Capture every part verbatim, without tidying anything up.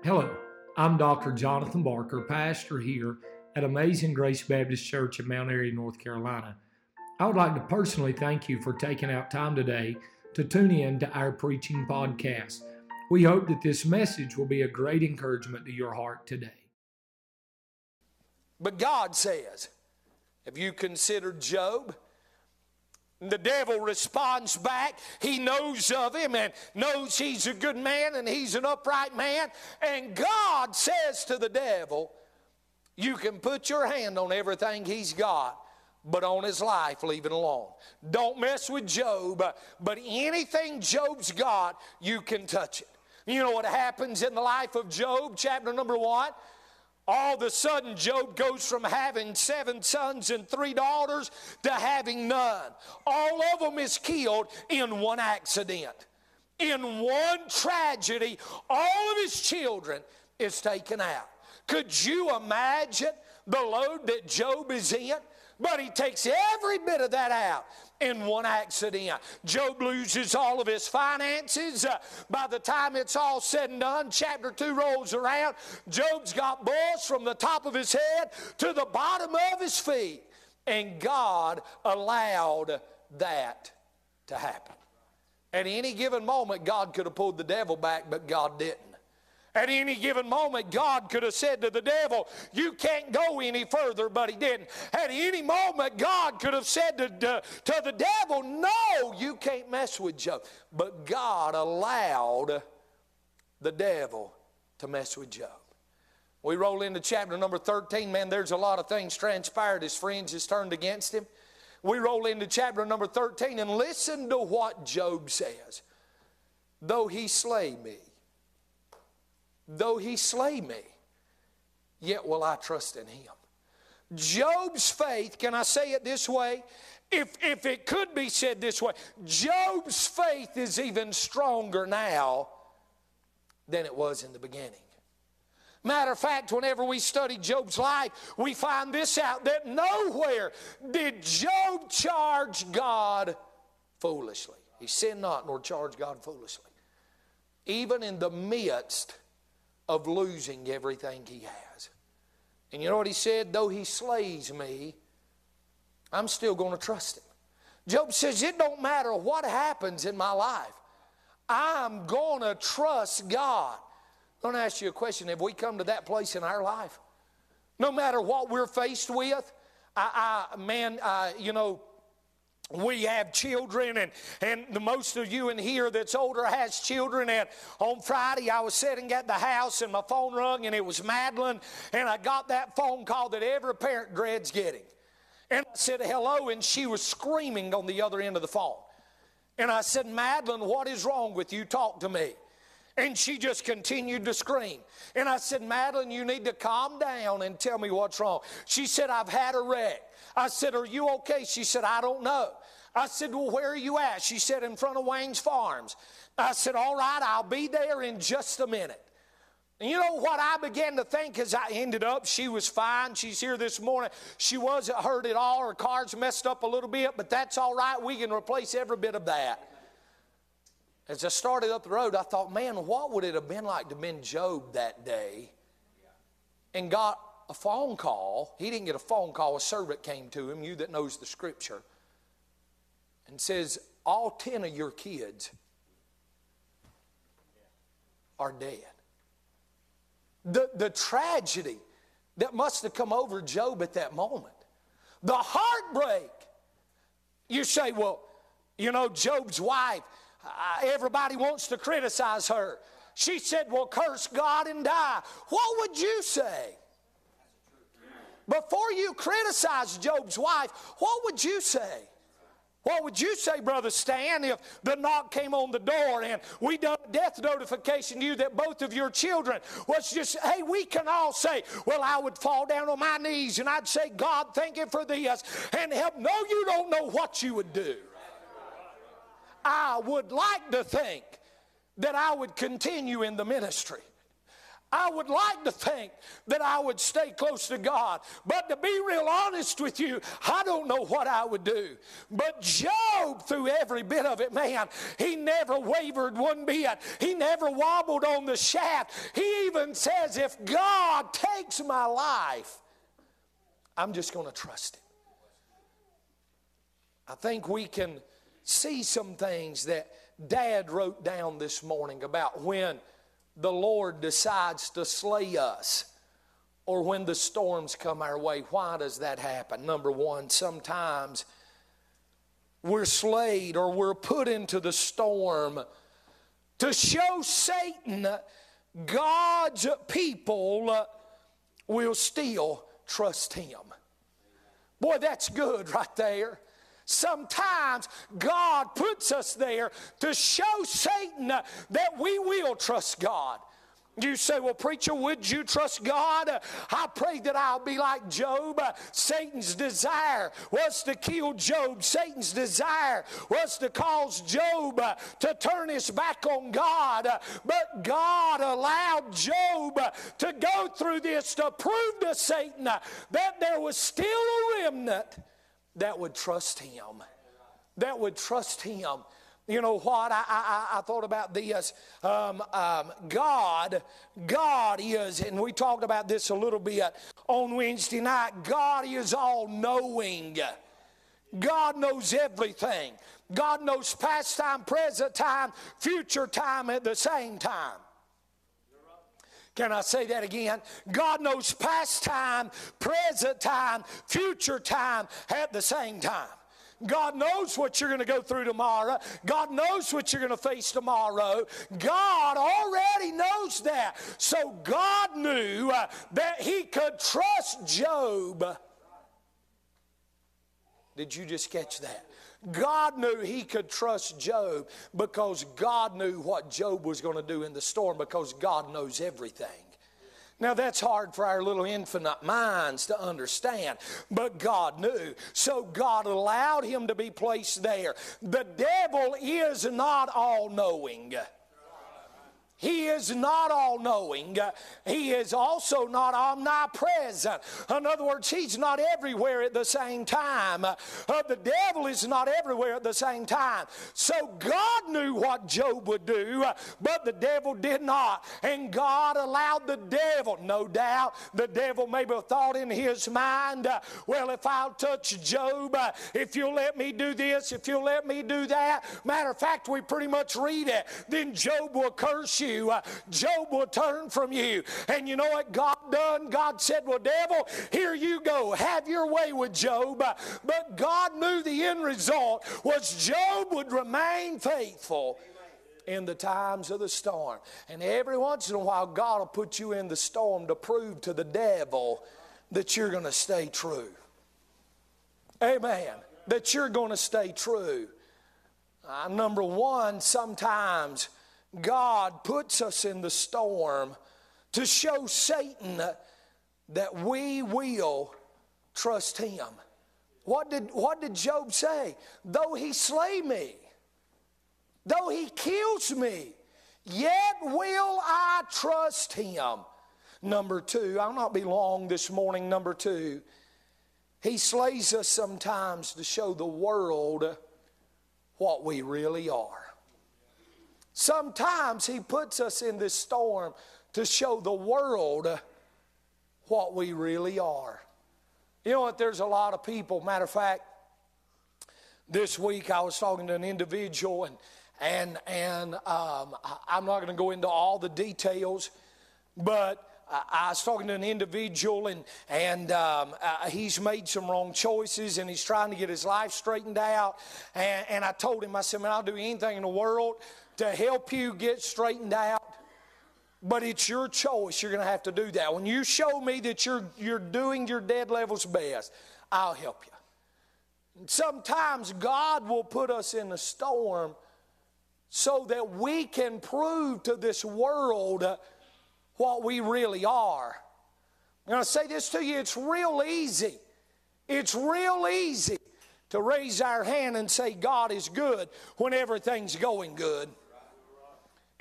Hello, I'm Doctor Jonathan Barker, pastor here at Amazing Grace Baptist Church in Mount Airy, North Carolina. I would like to personally thank you for taking out time today to tune in to our preaching podcast. We hope that this message will be a great encouragement to your heart today. But God says, have you considered Job? The devil responds back. He knows of him and knows he's a good man and he's an upright man. And God says to the devil, you can put your hand on everything he's got, but on his life, leave it alone. Don't mess with Job, but anything Job's got, you can touch it. You know what happens in the life of Job, chapter number one? All of a sudden, Job goes from having seven sons and three daughters to having none. All of them is killed in one accident. In one tragedy, all of his children is taken out. Could you imagine the load that Job is in? But he takes every bit of that out in one accident. Job loses all of his finances. Uh, by the time it's all said and done, chapter two rolls around. Job's got boils from the top of his head to the bottom of his feet. And God allowed that to happen. At any given moment, God could have pulled the devil back, but God didn't. At any given moment, God could have said to the devil, you can't go any further, but he didn't. At any moment, God could have said to, to, to the devil, no, you can't mess with Job. But God allowed the devil to mess with Job. We roll into chapter number thirteen. Man, there's a lot of things transpired. His friends has turned against him. We roll into chapter number thirteen and listen to what Job says. Though he slay me, Though he slay me, yet will I trust in him. Job's faith, can I say it this way? If, if it could be said this way, Job's faith is even stronger now than it was in the beginning. Matter of fact, whenever we study Job's life, we find this out, that nowhere did Job charge God foolishly. He sinned not nor charged God foolishly. Even in the midst of losing everything he has. And you know what he said? Though he slays me, I'm still going to trust him. Job says, it don't matter what happens in my life. I'm going to trust God. I'm going to ask you a question. Have we come to that place in our life? No matter what we're faced with, I, I man, uh, you know, we have children, and, and the most of you in here that's older has children. And on Friday, I was sitting at the house, and my phone rung, and it was Madeline. And I got that phone call that every parent dreads getting. And I said, hello, and she was screaming on the other end of the phone. And I said, Madeline, what is wrong with you? Talk to me. And she just continued to scream. And I said, Madeline, you need to calm down and tell me what's wrong. She said, I've had a wreck. I said, are you okay? She said, I don't know. I said, well, where are you at? She said, in front of Wayne's Farms. I said, all right, I'll be there in just a minute. And you know what I began to think as I ended up? She was fine. She's here this morning. She wasn't hurt at all. Her car's messed up a little bit, but that's all right. We can replace every bit of that. As I started up the road, I thought, man, what would it have been like to have been Job that day and got a phone call? He didn't get a phone call. A servant came to him, you that knows the scripture, and says, all ten of your kids are dead. The, the tragedy that must have come over Job at that moment. The heartbreak. You say, well, you know, Job's wife, uh, everybody wants to criticize her. She said, well, curse God and die. What would you say? Before you criticize Job's wife, what would you say? What would you say, Brother Stan, if the knock came on the door and we done a death notification to you that both of your children was just, hey, we can all say, well, I would fall down on my knees and I'd say, God, thank you for this and help. No, you don't know what you would do. I would like to think that I would continue in the ministry. I would like to think that I would stay close to God. But to be real honest with you, I don't know what I would do. But Job, through every bit of it, man, he never wavered one bit. He never wobbled on the shaft. He even says, if God takes my life, I'm just going to trust Him. I think we can see some things that Dad wrote down this morning about when the Lord decides to slay us or when the storms come our way. Why does that happen? Number one, sometimes we're slayed or we're put into the storm to show Satan God's people will still trust Him. Boy, that's good right there. Sometimes God puts us there to show Satan that we will trust God. You say, well, preacher, would you trust God? I pray that I'll be like Job. Satan's desire was to kill Job. Satan's desire was to cause Job to turn his back on God. But God allowed Job to go through this to prove to Satan that there was still a remnant that would trust Him. That would trust Him. You know what? I, I, I thought about this. Um, um, God, God is, and we talked about this a little bit on Wednesday night, God is all-knowing. God knows everything. God knows past time, present time, future time at the same time. Can I say that again? God knows past time, present time, future time at the same time. God knows what you're going to go through tomorrow. God knows what you're going to face tomorrow. God already knows that. So God knew uh, that He could trust Job. Did you just catch that? God knew He could trust Job because God knew what Job was going to do in the storm, because God knows everything. Now that's hard for our little infinite minds to understand, but God knew. So God allowed him to be placed there. The devil is not all-knowing. He is not all-knowing. He is also not omnipresent. In other words, He's not everywhere at the same time. Uh, the devil is not everywhere at the same time. So God knew what Job would do, uh, but the devil did not. And God allowed the devil, no doubt, the devil maybe thought in his mind, uh, well, if I'll touch Job, uh, if you'll let me do this, if you'll let me do that. Matter of fact, we pretty much read it. Then Job will curse you. Uh, Job will turn from you. And you know what God done? God said, well, devil, here you go. Have your way with Job. Uh, but God knew the end result was Job would remain faithful in the times of the storm. And every once in a while, God will put you in the storm to prove to the devil that you're going to stay true. Amen. That you're going to stay true. Uh, number one, sometimes God puts us in the storm to show Satan that we will trust Him. What did, what did Job say? Though He slay me, though He kills me, yet will I trust Him. Number two, I'll not be long this morning. Number two, He slays us sometimes to show the world what we really are. Sometimes He puts us in this storm to show the world what we really are. You know what? There's a lot of people. Matter of fact, this week I was talking to an individual, and and and um, I'm not going to go into all the details, but I was talking to an individual, and and um, uh, he's made some wrong choices, and he's trying to get his life straightened out. And, and I told him, I said, man, I'll do anything in the world to help you get straightened out, but it's your choice. You're going to have to do that. When you show me that you're you're doing your dead level's best, I'll help you. And sometimes God will put us in a storm so that we can prove to this world what we really are. I'm going to say this to you. It's real easy. It's real easy to raise our hand and say God is good when everything's going good. It's real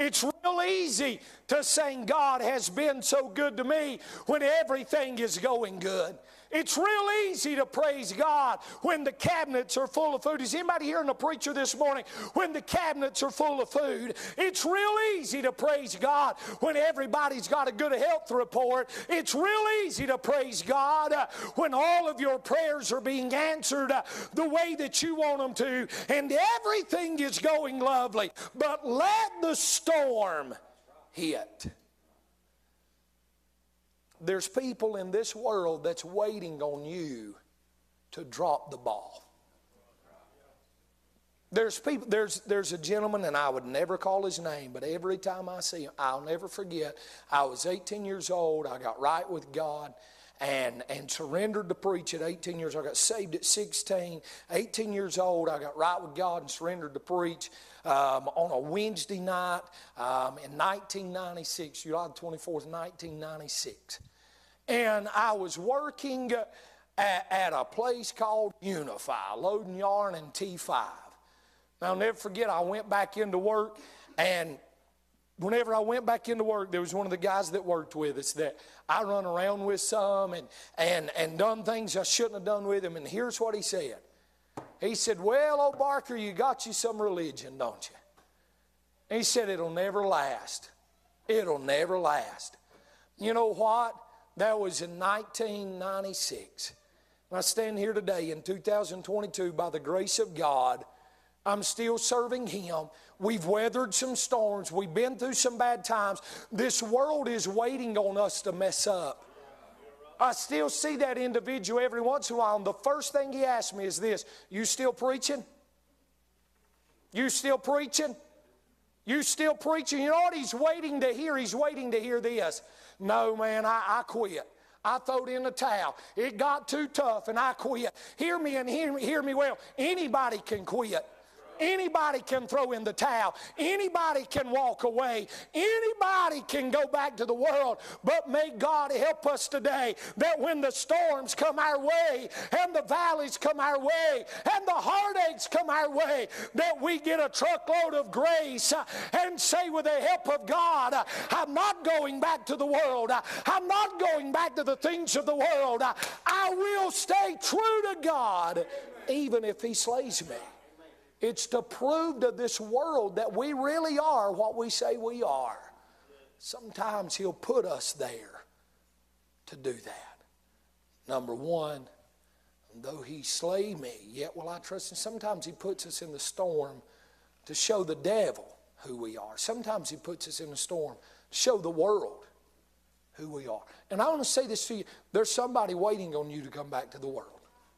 real easy to sing, God has been so good to me, when everything is going good. It's real easy to praise God when the cabinets are full of food. Is anybody hearing a preacher this morning? When the cabinets are full of food. It's real easy to praise God when everybody's got a good health report. It's real easy to praise God uh, when all of your prayers are being answered uh, the way that you want them to, and everything is going lovely. But let the storm hit. There's people in this world that's waiting on you to drop the ball. There's people, there's, there's a gentleman, and I would never call his name, but every time I see him, I'll never forget. I was eighteen years old. I got right with God and, and surrendered to preach at eighteen years old. I got saved at sixteen. eighteen years old, I got right with God and surrendered to preach um, on a Wednesday night um, in nineteen ninety-six, July twenty-fourth, nineteen ninety-six. And I was working at, at a place called Unify, loading yarn and T five. I'll never forget, I went back into work, and whenever I went back into work, there was one of the guys that worked with us that I run around with some and, and, and done things I shouldn't have done with him. And here's what he said. He said, well, old Barker, you got you some religion, don't you? And he said, it'll never last. It'll never last. You know what? That was in nineteen ninety-six. And I stand here today in two thousand twenty-two by the grace of God. I'm still serving Him. We've weathered some storms. We've been through some bad times. This world is waiting on us to mess up. I still see that individual every once in a while, and the first thing he asks me is this: you still preaching? You still preaching? You still preaching? You know what he's waiting to hear? He's waiting to hear this. No, man, I, I quit. I throwed in the towel. It got too tough, and I quit. Hear me and hear me, hear me well. Anybody can quit. Anybody can throw in the towel. Anybody can walk away. Anybody can go back to the world. But may God help us today that when the storms come our way and the valleys come our way and the heartaches come our way, that we get a truckload of grace and say with the help of God, I'm not going back to the world. I'm not going back to the things of the world. I will stay true to God even if He slays me. It's to prove to this world that we really are what we say we are. Sometimes He'll put us there to do that. Number one, though He slay me, yet will I trust Him. Sometimes He puts us in the storm to show the devil who we are. Sometimes He puts us in the storm to show the world who we are. And I want to say this to you. There's somebody waiting on you to come back to the world.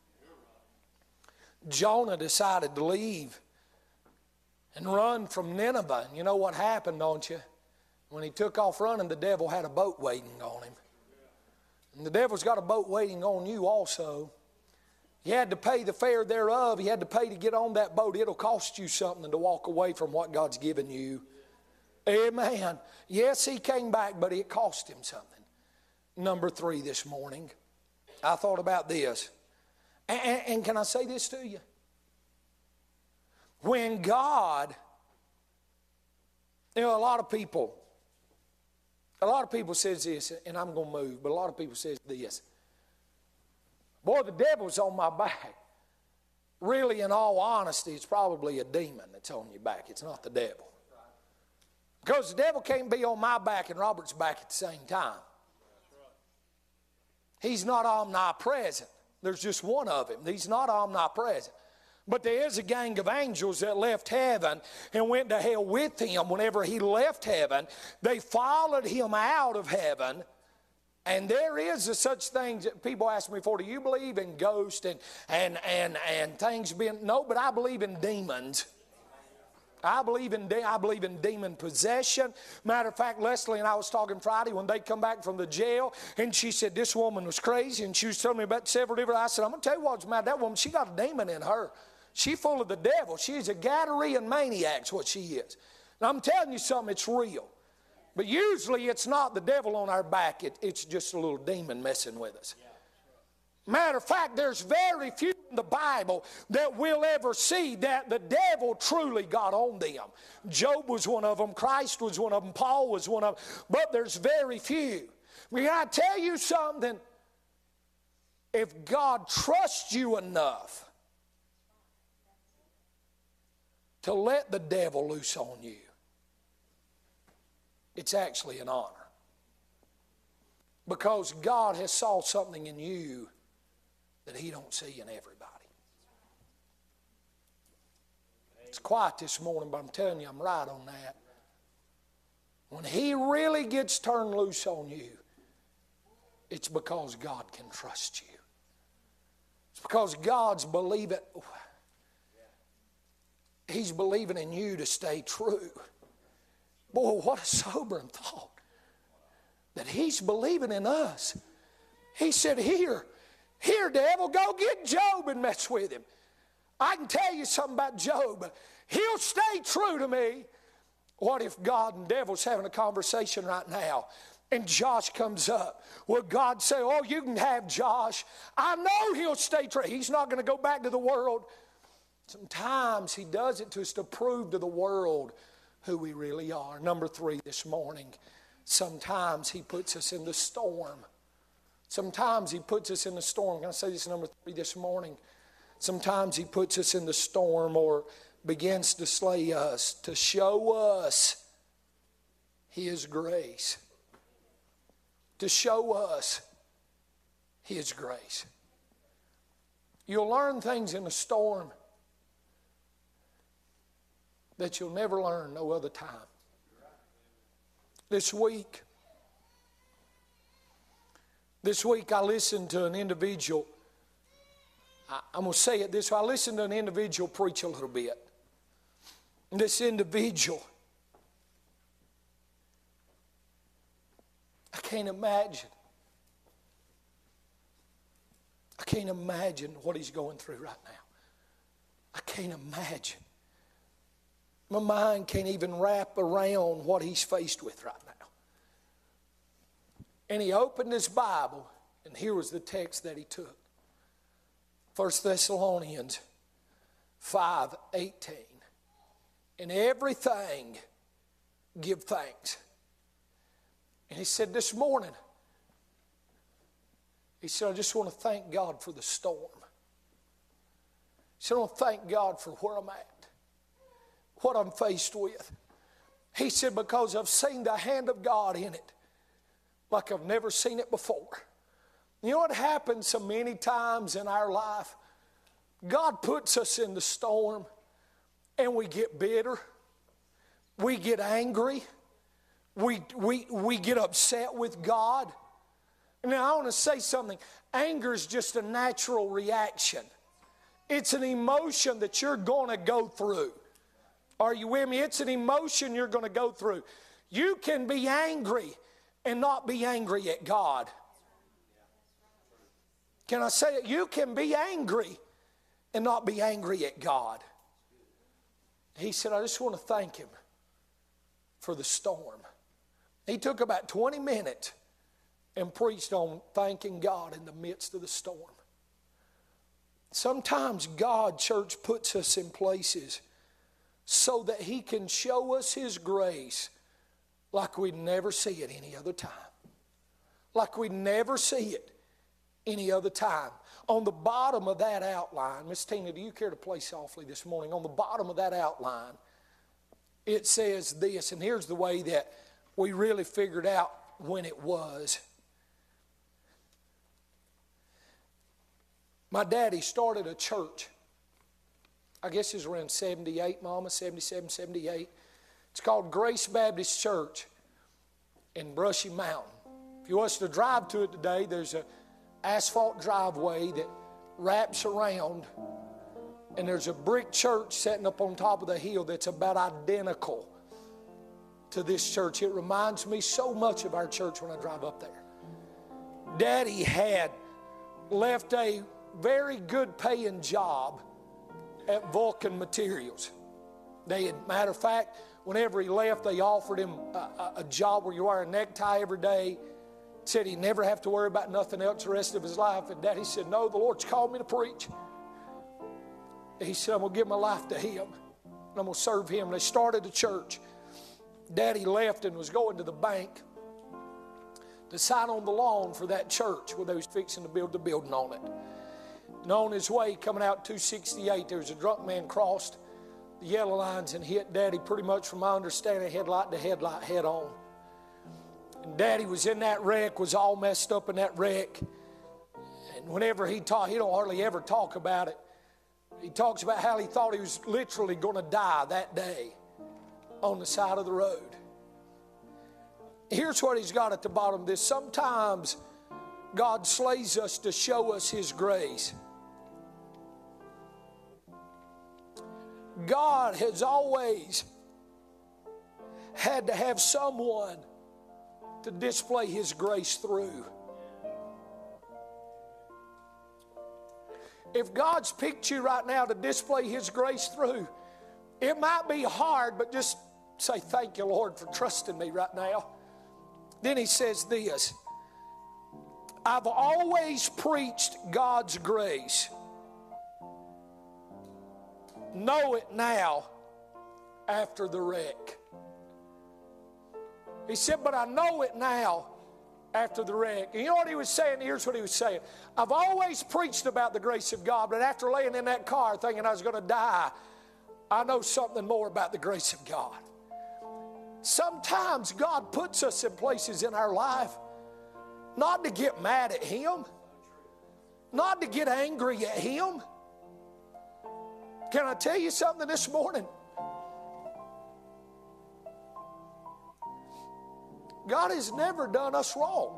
Jonah decided to leave and run from Nineveh. And you know what happened, don't you? When he took off running, the devil had a boat waiting on him. And the devil's got a boat waiting on you also. You had to pay the fare thereof. You had to pay to get on that boat. It'll cost you something to walk away from what God's given you. Amen. Yes, he came back, but it cost him something. Number three this morning, I thought about this. And, and can I say this to you? When God, you know, a lot of people, a lot of people says this, and I'm going to move, but a lot of people says this. Boy, the devil's on my back. Really, in all honesty, it's probably a demon that's on your back. It's not the devil. Because the devil can't be on my back and Robert's back at the same time. He's not omnipresent. There's just one of him. He's not omnipresent. But there is a gang of angels that left heaven and went to hell with him. Whenever he left heaven, they followed him out of heaven. And there is a such thing that people ask me for. Do you believe in ghosts and, and, and, and things being... No, but I believe in demons. I believe in de- I believe in demon possession. Matter of fact, Leslie and I was talking Friday when they come back from the jail, and she said this woman was crazy, and she was telling me about several different. I said, I'm going to tell you what's matter. That woman, she got a demon in her. She's full of the devil. She's a Gadarene maniac, is what she is. And I'm telling you something, it's real. But usually it's not the devil on our back. It, it's just a little demon messing with us. Matter of fact, there's very few in the Bible that we'll ever see that the devil truly got on them. Job was one of them. Christ was one of them. Paul was one of them. But there's very few. May I tell you something? If God trusts you enough to let the devil loose on you, it's actually an honor. Because God has saw something in you that He don't see in everybody. It's quiet this morning, but I'm telling you, I'm right on that. When He really gets turned loose on you, it's because God can trust you. It's because God's believing, He's believing in you to stay true. Boy, what a sobering thought. That He's believing in us. He said, here, here, devil, go get Job and mess with him. I can tell you something about Job. He'll stay true to me. What if God and devil's having a conversation right now and Josh comes up? Will God say, oh, you can have Josh. I know he'll stay true. He's not going to go back to the world. Sometimes He does it to us to prove to the world who we really are. Number three this morning. Sometimes He puts us in the storm. Sometimes He puts us in the storm. Can I say this number three this morning? Sometimes He puts us in the storm or begins to slay us to show us His grace. To show us His grace. You'll learn things in the storm that you'll never learn no other time. This week, this week I listened to an individual, I, I'm going to say it this way, I listened to an individual preach a little bit. And this individual, I can't imagine, I can't imagine what he's going through right now. I can't imagine. My mind can't even wrap around what he's faced with right now. And he opened his Bible, and here was the text that he took. First Thessalonians five eighteen. In everything, give thanks. And he said this morning, he said, I just want to thank God for the storm. He said, I want to thank God for where I'm at. What I'm faced with. He said, because I've seen the hand of God in it like I've never seen it before. You know what happens so many times in our life? God puts us in the storm and we get bitter. We get angry. We, we, we get upset with God. Now I want to say something. Anger is just a natural reaction. It's an emotion that you're going to go through. Are you with me? It's an emotion you're going to go through. You can be angry and not be angry at God. Can I say it? You can be angry and not be angry at God. He said, I just want to thank Him for the storm. He took about twenty minutes and preached on thanking God in the midst of the storm. Sometimes God, church, puts us in places so that He can show us His grace like we'd never see it any other time. Like we'd never see it any other time. On the bottom of that outline, Miss Tina, do you care to play softly this morning? On the bottom of that outline, it says this, and here's the way that we really figured out when it was. My daddy started a church. I guess it was around seventy-eight, Mama, seventy-seven, seventy-eight. It's called Grace Baptist Church in Brushy Mountain. If you want us to drive to it today, there's an asphalt driveway that wraps around, and there's a brick church sitting up on top of the hill that's about identical to this church. It reminds me so much of our church when I drive up there. Daddy had left a very good paying job at Vulcan Materials. They had, matter of fact, whenever he left, they offered him a, a, a job where you wear a necktie every day Said he'd never have to worry about nothing else the rest of his life. And Daddy said, no, the Lord's called me to preach. He said, I'm going to give my life to Him. And I'm going to serve Him. And they started a church. Daddy left and was going to the bank to sign on the loan for that church where they was fixing to build the building on it. And on his way, coming out two sixty-eight, there was a drunk man crossed the yellow lines and hit Daddy pretty much, from my understanding, headlight to headlight head on. And Daddy was in that wreck, was all messed up in that wreck. And whenever he talk, he don't hardly ever talk about it. He talks about how he thought he was literally going to die that day on the side of the road. Here's what he's got at the bottom of this. Sometimes God slays us to show us His grace. God has always had to have someone to display His grace through. If God's picked you right now to display His grace through, it might be hard, but just say, thank you, Lord, for trusting me right now. Then he says this, I've always preached God's grace. Know it now after the wreck. He said, but I know it now after the wreck. And you know what he was saying? Here's what he was saying. I've always preached about the grace of God, but after laying in that car thinking I was going to die, I know something more about the grace of God. Sometimes God puts us in places in our life not to get mad at Him, not to get angry at Him. Can I tell you something this morning? God has never done us wrong.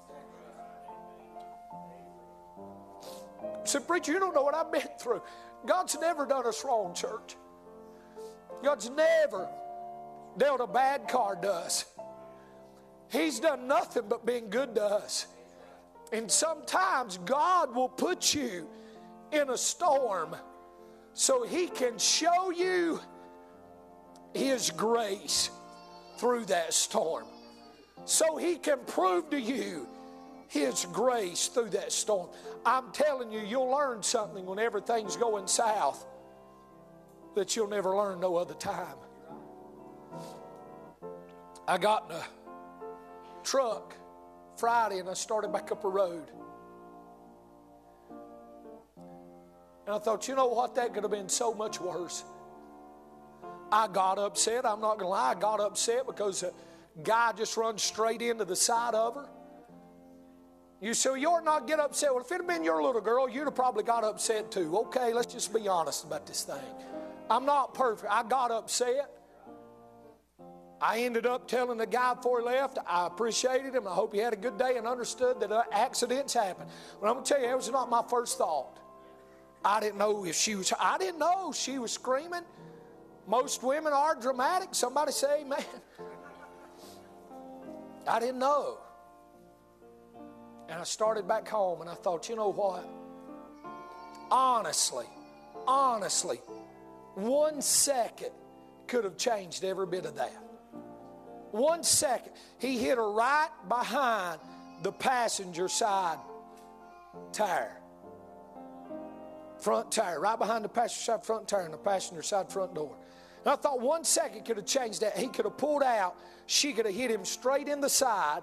So, preacher, you don't know what I've been through. God's never done us wrong, church. God's never dealt a bad card to us. He's done nothing but been good to us. And sometimes God will put you in a storm so He can show you His grace through that storm. So He can prove to you His grace through that storm. I'm telling you, you'll learn something when everything's going south that you'll never learn no other time. I got in a truck Friday and I started back up a road. And I thought, you know what, that could have been so much worse. I got upset. I'm not going to lie. I got upset because a guy just runs straight into the side of her. You say, well, you ought not get upset. Well, if it had been your little girl, you'd have probably got upset too. Okay, let's just be honest about this thing. I'm not perfect. I got upset. I ended up telling the guy before he left, I appreciated him. I hope he had a good day and understood that accidents happen. But I'm going to tell you, that was not my first thought. I didn't know if she was, I didn't know she was screaming. Most women are dramatic. Somebody say amen. I didn't know. And I started back home and I thought, you know what? Honestly, honestly, one second could have changed every bit of that. One second. He hit her right behind the passenger side tire. Front tire, right behind the passenger side front tire and the passenger side front door. And I thought one second could have changed that. He could have pulled out. She could have hit him straight in the side.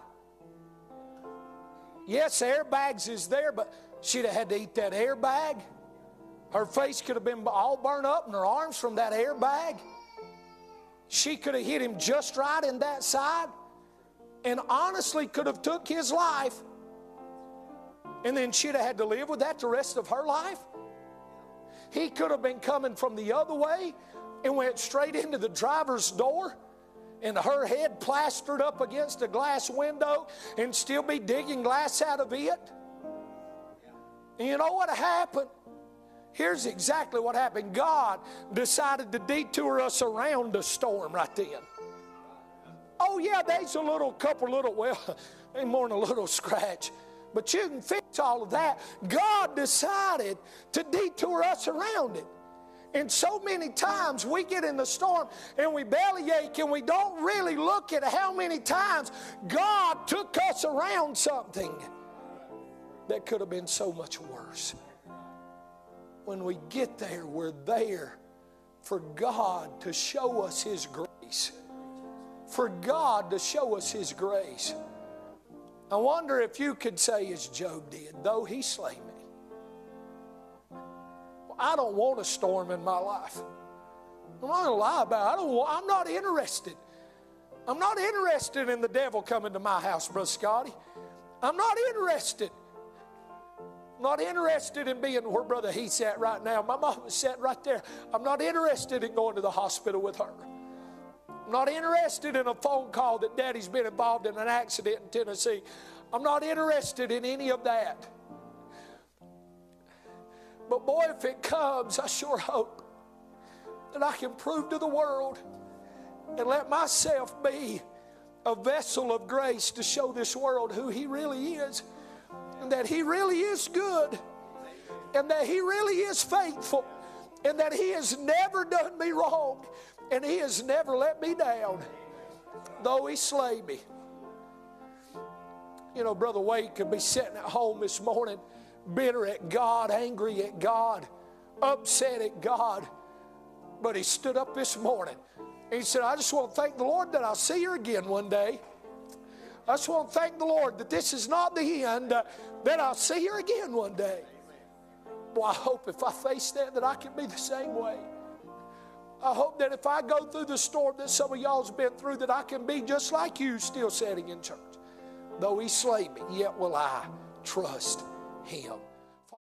Yes, the airbags is there, but she'd have had to eat that airbag. Her face could have been all burned up and her arms from that airbag. She could have hit him just right in that side and honestly could have took his life. And then she'd have had to live with that the rest of her life. He could have been coming from the other way and went straight into the driver's door and her head plastered up against a glass window and still be digging glass out of it. And you know what happened? Here's exactly what happened. God decided to detour us around the storm right then. Oh yeah, there's a little couple little, well, ain't more than a little scratch. But you can fix all of that. God decided to detour us around it. And so many times we get in the storm and we bellyache and we don't really look at how many times God took us around something that could have been so much worse. When we get there, we're there for God to show us His grace. For God to show us His grace. I wonder if you could say as Job did, though He slay me. I don't want a storm in my life. I'm not going to lie about it. I don't want, I'm not interested. I'm not interested in the devil coming to my house, Brother Scotty. I'm not interested. I'm not interested in being where Brother Heath's at right now. My mom is sitting right there. I'm not interested in going to the hospital with her. I'm not interested in a phone call that Daddy's been involved in an accident in Tennessee. I'm not interested in any of that. But boy, if it comes, I sure hope that I can prove to the world and let myself be a vessel of grace to show this world who He really is, and that He really is good, and that He really is faithful, and that He has never done me wrong, and He has never let me down, though He slay me. You know, Brother Wade could be sitting at home this morning bitter at God, angry at God, upset at God. But he stood up this morning and he said, I just want to thank the Lord that I'll see her again one day. I just want to thank the Lord that this is not the end, uh, that I'll see her again one day. Well, I hope if I face that, that I can be the same way. I hope that if I go through the storm that some of y'all has been through, that I can be just like you, still sitting in church. Though He slay me, yet will I trust Him.